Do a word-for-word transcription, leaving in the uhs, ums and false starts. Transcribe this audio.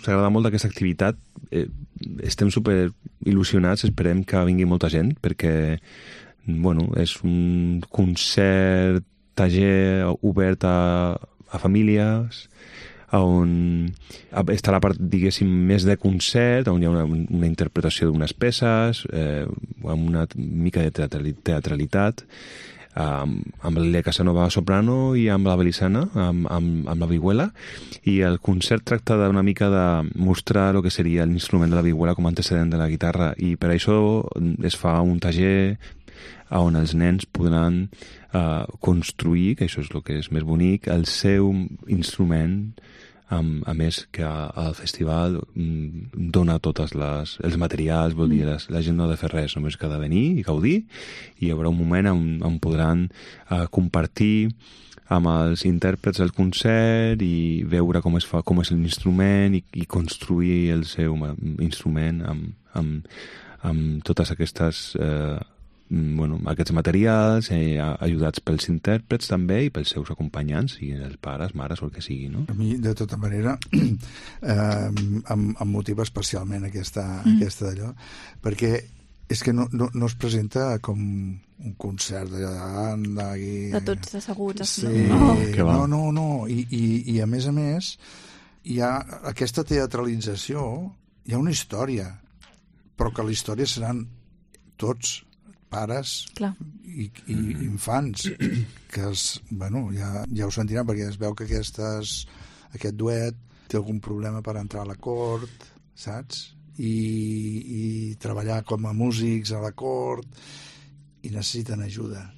agrada molt aquesta activitat. Eh, estem super il·lusionats, esperem que vingui molta gent, perquè bueno, és un concert, taller obert a, a famílies, on està la part, diguéssim, més de concert, on hi ha una, una interpretació d'unes peces, eh, amb una mica de teatralitat, amb, amb l'Elia Casanova soprano i amb la Belisana, amb, amb, amb la vihuela, i el concert tracta d'una mica de mostrar el que seria l'instrument de la vihuela com a antecedent de la guitarra, i per això es fa un taller on els nens podran uh, construir, que això és el que és més bonic, el seu instrument. Um, a més que al festival um, dona tots els materials, vol dir, les, la gent no ha de fer res, només que ha de venir i gaudir, i hi haurà un moment on, on podran uh, compartir amb els intèrprets del concert i veure com es fa, com és l'instrument i, i construir el seu instrument amb, amb, amb totes aquestes eh, bueno, aquests materials, eh, ajudats pels intèrprets també i pels seus acompanyants, i els pares, mares o el que sigui, no? A mi, de tota manera, eh, em, em motiva especialment aquesta, mm. aquesta d'allò, perquè és que no, no, no es presenta com un concert d'allà... De, de tots asseguts. Sí, no, no, no, no. I, i, i a més a més, hi ha aquesta teatralització, hi ha una història, però que la història seran tots pares i, i infants que es, bueno, ja, ja ho sentiran, perquè es veu que aquestes, aquest duet té algun problema per entrar a la cort, saps? I, i treballar com a músics a la cort, i necessiten ajuda.